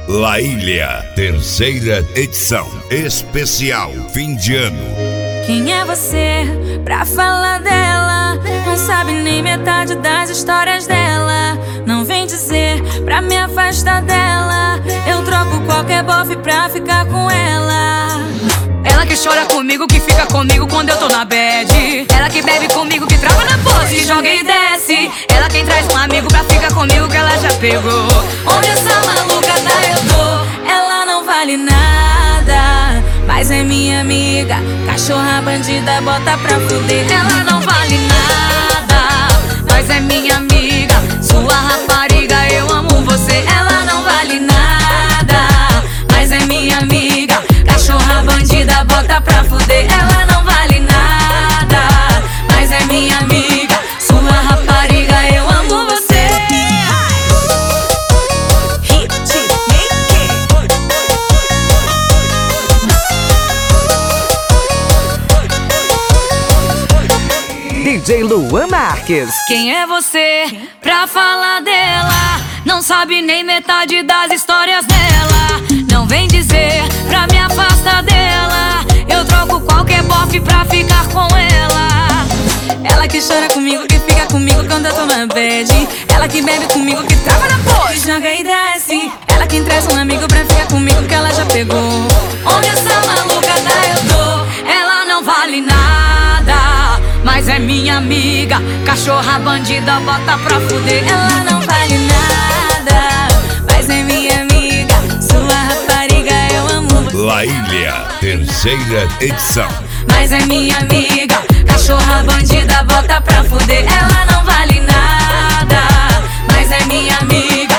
La Ilha, terceira edição, especial, fim de ano. Quem é você pra falar dela? Não sabe nem metade das histórias dela. Não vem dizer pra me afastar dela. Eu troco qualquer bofe pra ficar com ela. Ela que chora comigo, que fica comigo quando eu tô na bad. Ela que bebe comigo, que trava na pose, joga e desce. Ela quem traz um amigo pra ficar comigo, que ela já pegou. Onde essa maluca tá eu tô? Ela não vale nada, mas é minha amiga. Cachorra bandida, bota pra fuder. Ela não vale nada, mas é minha amiga. Sua rapariga, eu amo você. Ela não vale nada, mas é minha amiga. Cachorra bandida, bota pra fuder. Ela não vale nada, mas é minha amiga. Sua rapariga, eu amo você. DJ Luan Marques. Quem é você pra falar dela? Não sabe nem metade das histórias dela. Não vem dizer pra me afastar dela. Eu troco qualquer bofe pra ficar com ela. Ela que chora comigo, que fica comigo quando eu tô na bad. Ela que bebe comigo, que trava na pose, joga e desce. Ela que traz um amigo pra ficar comigo, que ela já pegou. Onde essa maluca tá eu tô? Ela não vale nada, mas é minha amiga. Cachorra bandida, bota pra fuder. Ela não vale nada, mas é minha amiga. Sua rapariga, eu amo você. La Ilha, terceira edição. Mas é minha amiga. Cachorra bandida, bota pra fuder. Ela não vale nada, mas é minha amiga.